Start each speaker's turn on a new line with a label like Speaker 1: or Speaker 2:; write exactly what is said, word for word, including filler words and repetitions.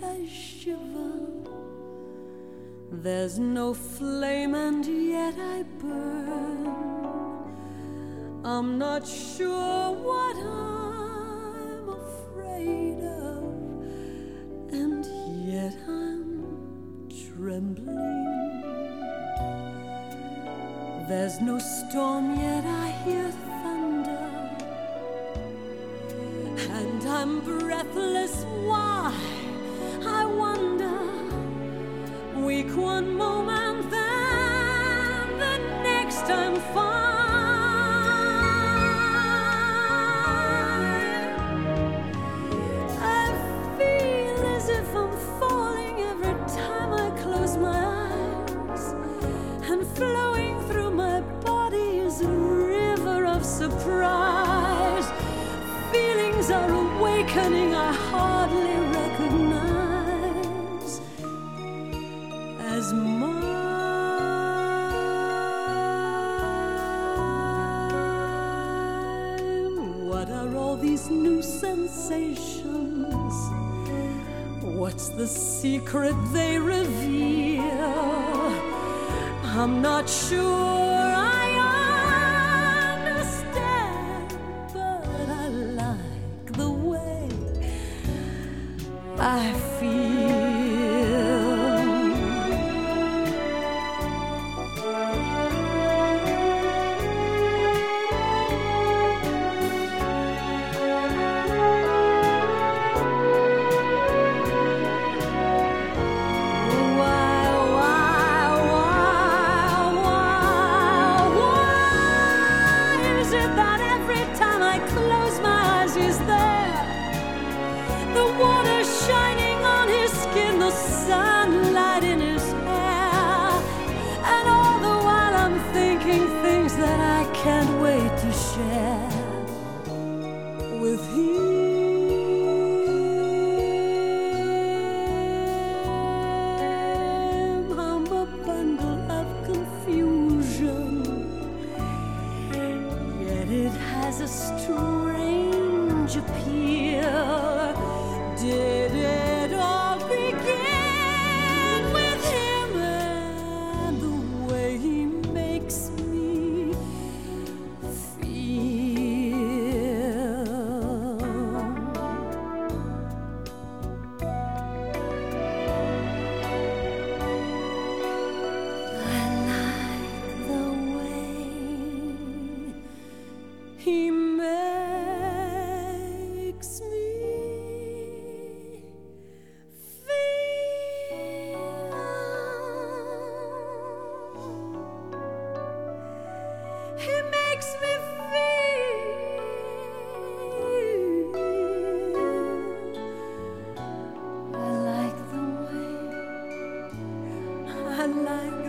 Speaker 1: I shiver. There's no flame and yet I burn. I'm not sure what I'm afraid of, and yet I'm trembling. There's no storm yet I hear thunder, and I'm breathless. Why? I wonder. Weak one moment, then the next I'm fine. I feel as if I'm falling every time I close my eyes, and flowing through my body is a river of surprise. Feelings are awakening I hardly recognize as mine. What are all these new sensations? What's the secret they reveal? I'm not sure I understand, but I like the way I feel. Sunlight in his hair, and all the while I'm thinking things that I can't wait to share with him. I'm a bundle of confusion, yet it has a strange appeal. Did it all begin? He makes me feel. He makes me feel. I like the way. I like